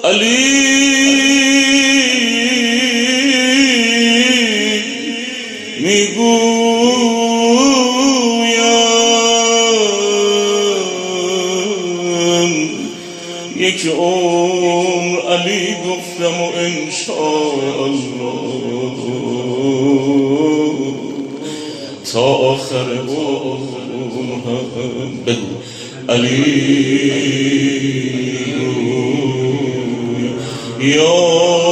علی میگویم یک عمر علی گفتم و انشاءالله تا آخر عمر بگو علی یا